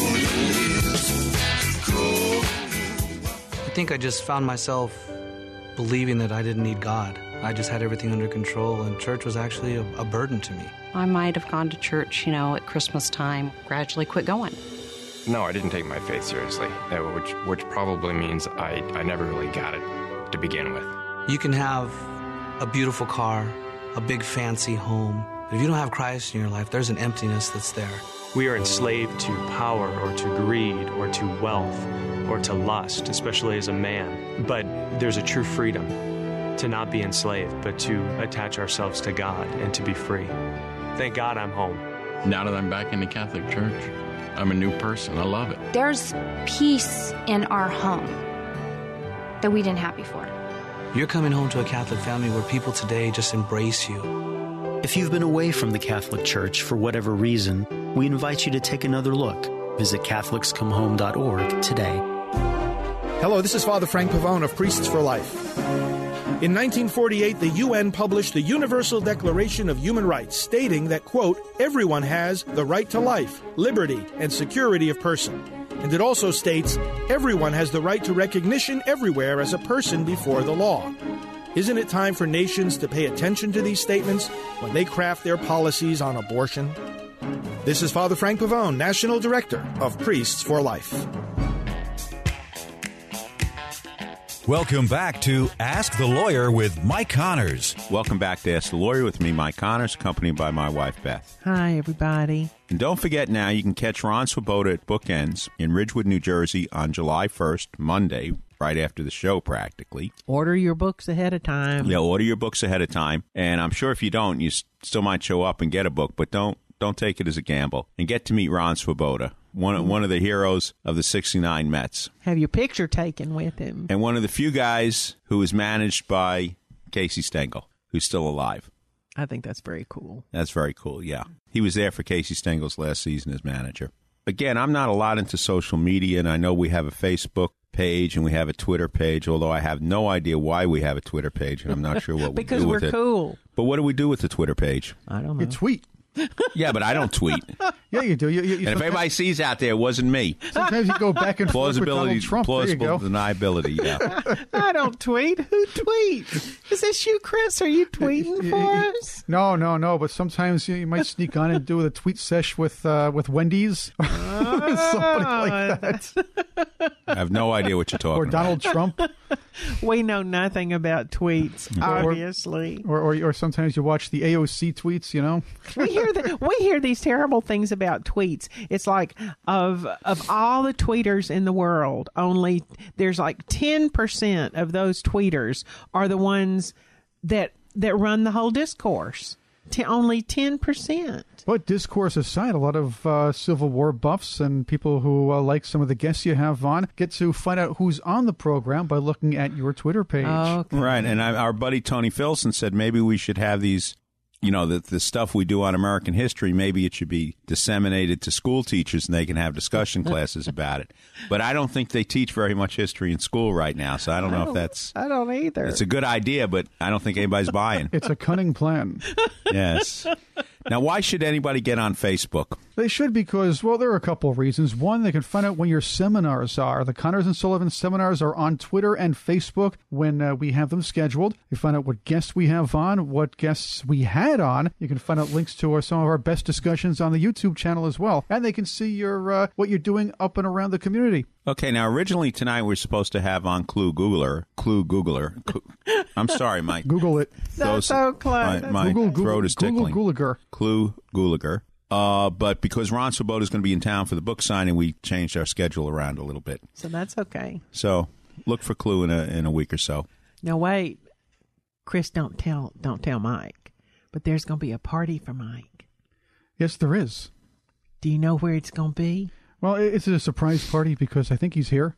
I think I just found myself believing that I didn't need God. I just had everything under control, and church was actually a burden to me. I might have gone to church, at Christmas time, gradually quit going. No, I didn't take my faith seriously, which probably means I never really got it to begin with. You can have a beautiful car, a big fancy home, but if you don't have Christ in your life, there's an emptiness that's there. We are enslaved to power or to greed or to wealth or to lust, especially as a man. But there's a true freedom to not be enslaved, but to attach ourselves to God and to be free. Thank God I'm home. Now that I'm back in the Catholic Church, I'm a new person. I love it. There's peace in our home that we didn't have before. You're coming home to a Catholic family where people today just embrace you. If you've been away from the Catholic Church for whatever reason, we invite you to take another look. Visit CatholicsComeHome.org today. Hello, this is Father Frank Pavone of Priests for Life. In 1948, the UN published the Universal Declaration of Human Rights, stating that, quote, everyone has the right to life, liberty, and security of person. And it also states, everyone has the right to recognition everywhere as a person before the law. Isn't it time for nations to pay attention to these statements when they craft their policies on abortion? This is Father Frank Pavone, National Director of Priests for Life. Welcome back to Ask the Lawyer with Mike Connors. Welcome back to Ask the Lawyer with me, Mike Connors, accompanied by my wife, Beth. Hi, everybody. And don't forget now, you can catch Ron Swoboda at Bookends in Ridgewood, New Jersey on July 1st, Monday, right after the show practically. Order your books ahead of time. Yeah, order your books ahead of time. And I'm sure if you don't, you still might show up and get a book, but don't take it as a gamble. And get to meet Ron Swoboda, one of the heroes of the '69 Mets. Have your picture taken with him. And one of the few guys who is managed by Casey Stengel, who's still alive. I think that's very cool. That's very cool, yeah. He was there for Casey Stengel's last season as manager. Again, I'm not a lot into social media, and I know we have a Facebook page and we have a Twitter page, although I have no idea why we have a Twitter page, and I'm not sure what we do with it. Because we're cool. But what do we do with the Twitter page? I don't know. You tweet. Yeah, but I don't tweet. Yeah, you do. You and if anybody sees out there, it wasn't me. Sometimes you go back and forth with Donald Trump. Plausible deniability, yeah. I don't tweet. Who tweets? Is this you, Chris? Are you tweeting for us? No. But sometimes you might sneak on and do the tweet sesh with Wendy's or somebody like that. I have no idea what you're talking about. Or Donald Trump. We know nothing about tweets, obviously. Or sometimes you watch the AOC tweets, you know. We hear these terrible things about tweets. It's like of all the tweeters in the world, only there's like 10% of those tweeters are the ones that run the whole discourse. Only 10%. But discourse aside, a lot of Civil War buffs and people who like some of the guests you have on get to find out who's on the program by looking at your Twitter page. Okay. Right, and our buddy Tony Filson said maybe we should have these the stuff we do on American history, maybe it should be disseminated to school teachers and they can have discussion classes about it. But I don't think they teach very much history in school right now, so I don't know if that's... I don't either. It's a good idea, but I don't think anybody's buying. It's a cunning plan. Yes. Now, why should anybody get on Facebook? They should because, well, there are a couple of reasons. One, they can find out when your seminars are. The Connors and Sullivan seminars are on Twitter and Facebook when we have them scheduled. You find out what guests we have on, what guests we had on. You can find out links to some of our best discussions on the YouTube channel as well. And they can see your what you're doing up and around the community. Okay, now originally tonight we were supposed to have on Clue Googler. I'm sorry, Mike. Google it. That's so close. My throat is tickling. Clue Googler. But because Ron Swoboda is going to be in town for the book signing, we changed our schedule around a little bit. So that's okay. So look for Clue in a week or so. Now wait, Chris, don't tell Mike, but there's going to be a party for Mike. Yes, there is. Do you know where it's going to be? Well, it's a surprise party because I think he's here.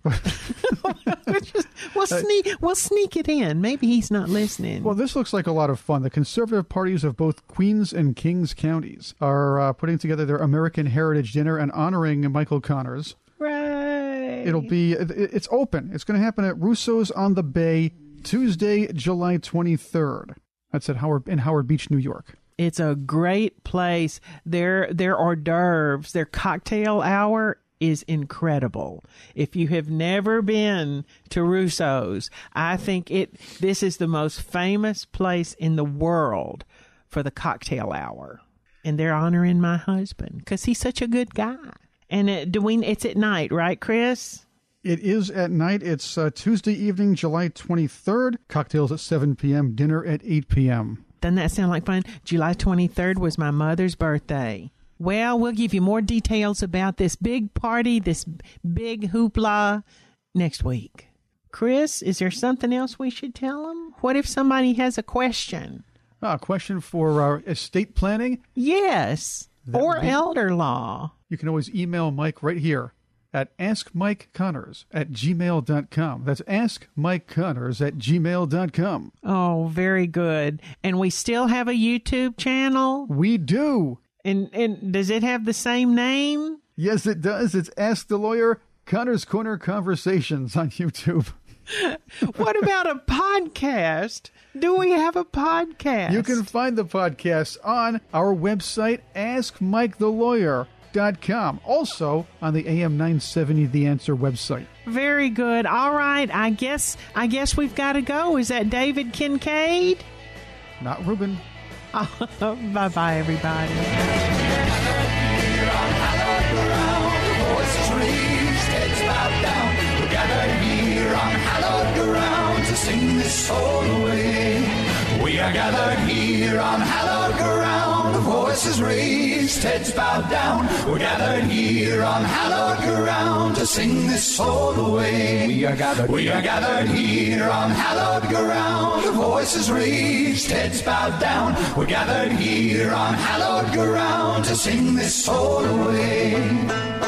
We'll sneak it in. Maybe he's not listening. Well, this looks like a lot of fun. The conservative parties of both Queens and Kings counties are putting together their American Heritage Dinner and honoring Michael Connors. Right. It's open. It's going to happen at Russo's on the Bay, Tuesday, July 23rd. That's at Howard Beach, New York. It's a great place. Their hors d'oeuvres, their cocktail hour is incredible. If you have never been to Russo's, I think this is the most famous place in the world for the cocktail hour. And they're honoring my husband because he's such a good guy. And it's at night, right, Chris? It is at night. It's Tuesday evening, July 23rd. Cocktails at 7 p.m., dinner at 8 p.m. Doesn't that sound like fun? July 23rd was my mother's birthday. Well, we'll give you more details about this big party, this big hoopla next week. Chris, is there something else we should tell them? What if somebody has a question? A question for estate planning? Yes, or elder law. You can always email Mike right here at askmikeconnors@gmail.com. That's askmikeconnors@gmail.com. Oh, very good. And we still have a YouTube channel? We do. And does it have the same name? Yes, it does. It's Ask the Lawyer Connors Corner Conversations on YouTube. What about a podcast? Do we have a podcast? You can find the podcast on our website, AskMikeTheLawyer.com. Also on the AM 970 The Answer website. Very good. All right. I guess we've got to go. Is that David Kincaid? Not Ruben. Bye-bye, everybody. To sing this soul away. We are gathered here on hallowed ground, voices raised, heads bowed down. We're gathered here on hallowed ground to sing this soul away. We are gathered here on hallowed ground, voices raised, heads bowed down. We're gathered here on hallowed ground to sing this soul away.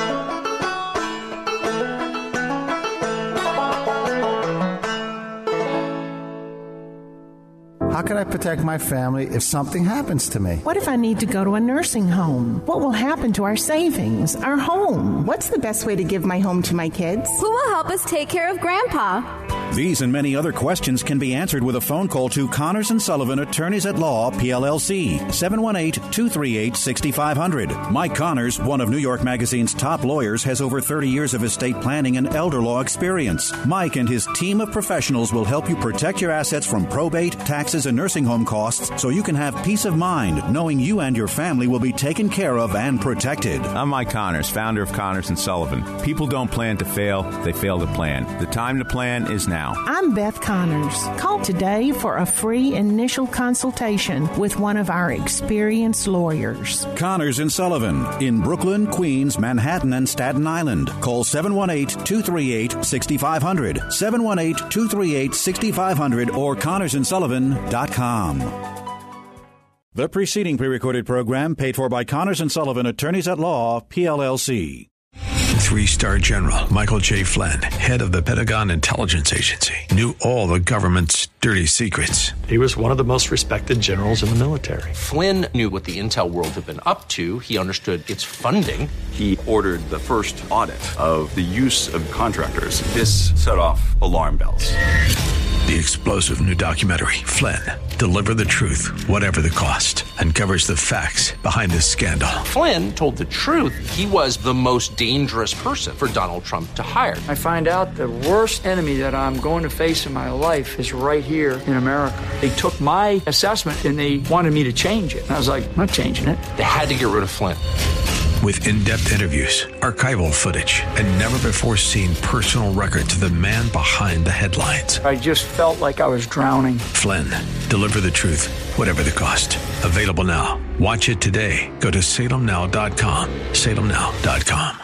How can I protect my family if something happens to me? What if I need to go to a nursing home? What will happen to our savings, our home? What's the best way to give my home to my kids? Who will help us take care of Grandpa? These and many other questions can be answered with a phone call to Connors and Sullivan, Attorneys at Law, PLLC, 718-238-6500. Mike Connors, one of New York Magazine's top lawyers, has over 30 years of estate planning and elder law experience. Mike and his team of professionals will help you protect your assets from probate, taxes, and nursing home costs so you can have peace of mind knowing you and your family will be taken care of and protected. I'm Mike Connors, founder of Connors and Sullivan. People don't plan to fail, they fail to plan. The time to plan is now. I'm Beth Connors. Call today for a free initial consultation with one of our experienced lawyers. Connors and Sullivan in Brooklyn, Queens, Manhattan, and Staten Island. Call 718-238-6500, 718-238-6500, or ConnorsandSullivan.com. The preceding pre-recorded program paid for by Connors and Sullivan, Attorneys at Law, PLLC. 3-star General Michael J. Flynn, head of the Pentagon Intelligence Agency, knew all the government's dirty secrets. He was one of the most respected generals in the military. Flynn knew what the intel world had been up to. He understood its funding. He ordered the first audit of the use of contractors. This set off alarm bells. The explosive new documentary, Flynn, Deliver the Truth, Whatever the Cost, uncovers the facts behind this scandal. Flynn told the truth. He was the most dangerous person for Donald Trump to hire. I find out the worst enemy that I'm going to face in my life is right here in America. They took my assessment and they wanted me to change it. And I was like, I'm not changing it. They had to get rid of Flynn. With in-depth interviews, archival footage, and never-before-seen personal records of the man behind the headlines. I just felt like I was drowning. Flynn, Deliver the Truth, Whatever the Cost. Available now. Watch it today. Go to salemnow.com. salemnow.com.